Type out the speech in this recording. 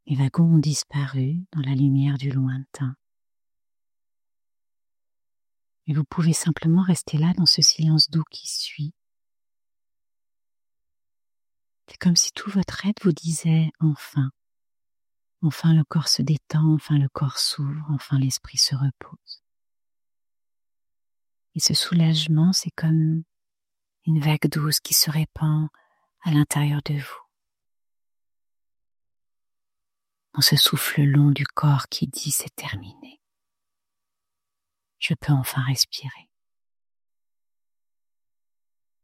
Les wagons ont disparu dans la lumière du lointain. Et vous pouvez simplement rester là dans ce silence doux qui suit. C'est comme si tout votre être vous disait enfin. Enfin le corps se détend, enfin le corps s'ouvre, enfin l'esprit se repose. Et ce soulagement, c'est comme une vague douce qui se répand à l'intérieur de vous. Dans ce souffle long du corps qui dit c'est terminé. Je peux enfin respirer.